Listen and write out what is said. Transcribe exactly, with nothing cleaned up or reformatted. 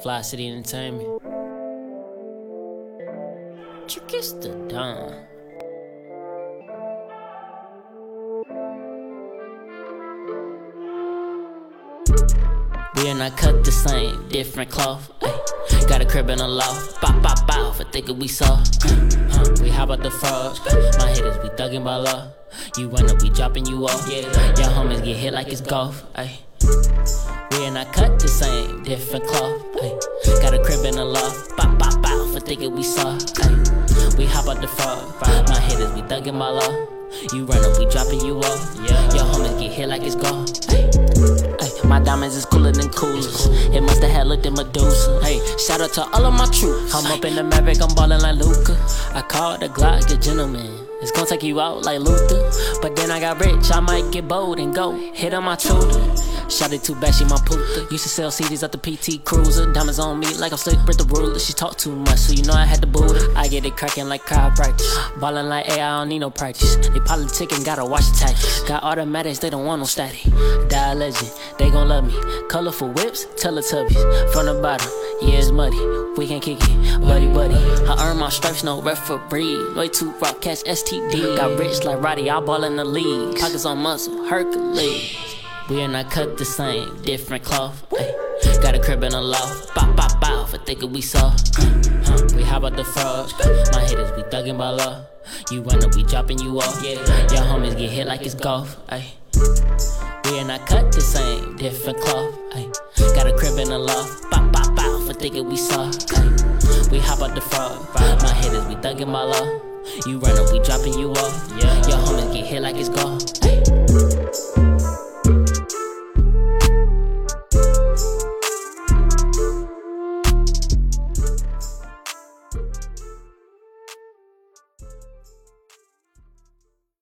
Fly City Entertainment. It's the Don. We are not cut the same, different cloth. Ay. Got a crib in a loft, bop bop bop for thinking we soft. Uh, we hop out the frog, my hitters we thuggin' by law. You run up, we dropping you off. Yeah, your homies get hit like it's golf. Ay. We are not cut the same, different cloth. Ay. Got a crib in a loft, bop bop bop for thinking we soft. Ay. We hop out the frog, my hitters we thuggin' by law. You run up, we dropping you off. Yeah. Your homies get hit like it's golf. Ay. Ay. My diamonds is cooler than coolers. It musta had looked at Medusa. Hey, shout out to all of my troops. I'm up in the Maverick, I'm ballin' like Luka. I call the Glock a gentleman. It's gon' take you out like Luther. But then I got rich, I might get bold and go hit on my tutor. Shot it too bad, she my puta. Used to sell C Ds at the P T Cruiser. Diamonds on me like I'm slick with the ruler. She talk too much, so you know I had to boot her. I get it crackin' like chiropractic. Ballin' like A I, I don't need no practice. They politicking, gotta watch the tactics. Got automatics, they don't want no static. Die a legend, they gon' love me. Colorful whips, Teletubbies. From the bottom, yeah it's muddy. We can kick it, buddy buddy. I earn my stripes, no referee. Way too rock, catch S T D. Got rich like Roddy, I ball in the league. Pockets on muscle, Hercules. We are not cut the same, different cloth. Ay. Got a crib in a loft, bop bop bop for thinking we soft. Uh, uh, we hop out the frog, my hitters we thuggin' by law. You run up, we dropping you off. Yeah, your homies get hit like it's golf. Ay. We are not cut the same, different cloth. Ay. Got a crib in a loft, bop bop bop for thinking we soft. Ay. We hop out the frog, my hitters we thuggin' by law. You run up, we dropping you off. Yeah, your homies get hit like it's golf. Ay.